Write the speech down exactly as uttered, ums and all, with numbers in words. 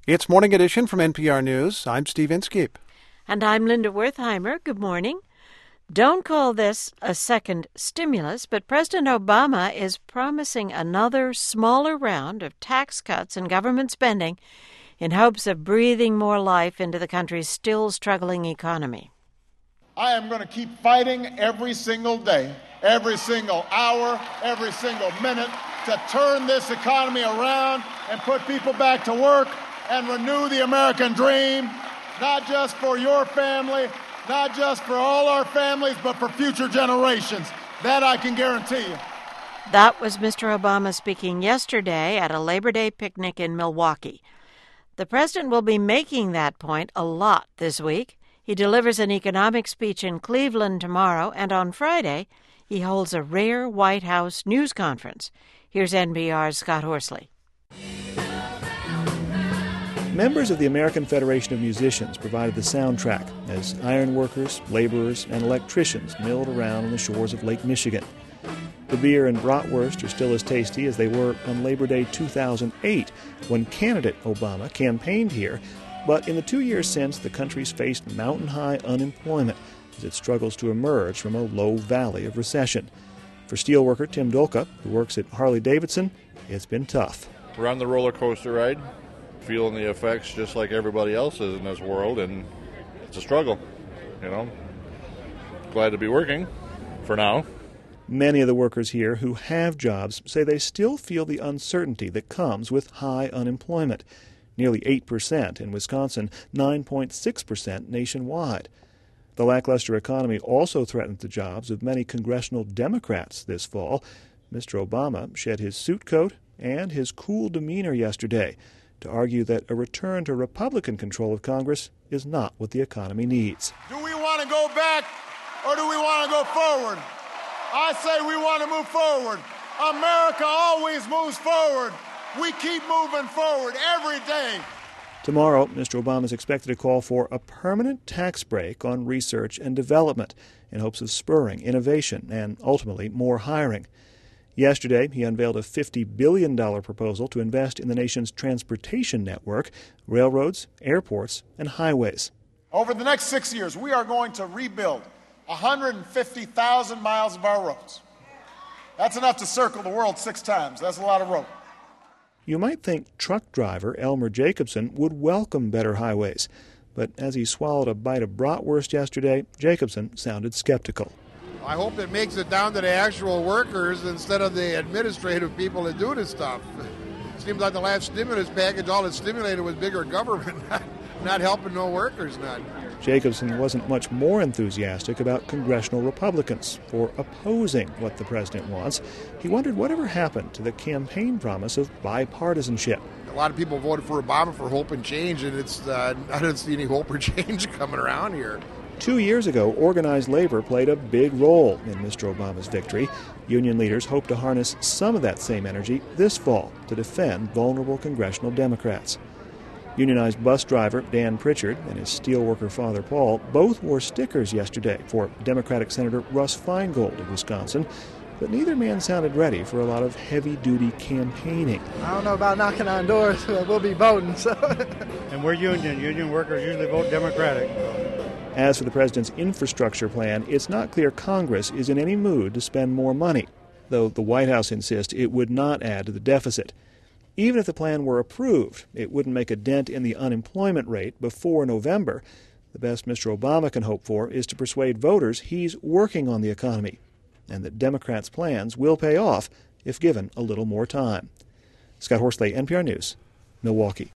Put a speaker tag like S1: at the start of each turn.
S1: It's Morning Edition from N P R News. I'm Steve Inskeep.
S2: And I'm Linda Wertheimer. Good morning. Don't call this a second stimulus, but President Obama is promising another smaller round of tax cuts and government spending in hopes of breathing more life into the country's still struggling economy.
S3: I am going to keep fighting every single day, every single hour, every single minute to turn this economy around and put people back to work and renew the American dream, not just for your family, not just for all our families, but for future generations. That I can guarantee you.
S2: That was Mister Obama speaking yesterday at a Labor Day picnic in Milwaukee. The president will be making that point a lot this week. He delivers an economic speech in Cleveland tomorrow, and on Friday, he holds a rare White House news conference. Here's N P R's Scott Horsley.
S4: Members of the American Federation of Musicians provided the soundtrack as ironworkers, laborers, and electricians milled around on the shores of Lake Michigan. The beer and bratwurst are still as tasty as they were on Labor Day two thousand eight, when candidate Obama campaigned here. But in the two years since, the country's faced mountain-high unemployment as it struggles to emerge from a low valley of recession. For steelworker Tim Dolka, who works at Harley-Davidson, it's been tough.
S5: We're on the roller coaster ride, feeling the effects just like everybody else is in this world, and it's a struggle, you know. Glad to be working, for now.
S4: Many of the workers here who have jobs say they still feel the uncertainty that comes with high unemployment. Nearly eight percent in Wisconsin, nine point six percent nationwide. The lackluster economy also threatened the jobs of many congressional Democrats this fall. Mister Obama shed his suit coat and his cool demeanor yesterday to argue that a return to Republican control of Congress is not what the economy needs.
S3: Do we want to go back or do we want to go forward? I say we want to move forward. America always moves forward. We keep moving forward every day.
S4: Tomorrow, Mister Obama is expected to call for a permanent tax break on research and development in hopes of spurring innovation and ultimately more hiring. Yesterday, he unveiled a fifty billion dollars proposal to invest in the nation's transportation network, railroads, airports, and highways.
S3: Over the next six years, we are going to rebuild one hundred fifty thousand miles of our roads. That's enough to circle the world six times. That's a lot of road.
S4: You might think truck driver Elmer Jacobson would welcome better highways. But as he swallowed a bite of bratwurst yesterday, Jacobson sounded skeptical.
S6: I hope it makes it down to the actual workers instead of the administrative people that do this stuff. It seems like the last stimulus package, all it stimulated was bigger government, not helping no workers none.
S4: Jacobson wasn't much more enthusiastic about congressional Republicans for opposing what the president wants. He wondered whatever happened to the campaign promise of bipartisanship.
S6: A lot of people voted for Obama for hope and change, and it's uh, I don't see any hope or change coming around here.
S4: Two years ago, organized labor played a big role in Mister Obama's victory. Union leaders hope to harness some of that same energy this fall to defend vulnerable congressional Democrats. Unionized bus driver Dan Pritchard and his steelworker father Paul both wore stickers yesterday for Democratic Senator Russ Feingold of Wisconsin, but neither man sounded ready for a lot of heavy-duty campaigning.
S7: I don't know about knocking on doors, but we'll be voting. So.
S8: And we're union. Union workers usually vote Democratic.
S4: As for the president's infrastructure plan, it's not clear Congress is in any mood to spend more money, though the White House insists it would not add to the deficit. Even if the plan were approved, it wouldn't make a dent in the unemployment rate before November. The best Mister Obama can hope for is to persuade voters he's working on the economy, and that Democrats' plans will pay off if given a little more time. Scott Horsley, N P R News, Milwaukee.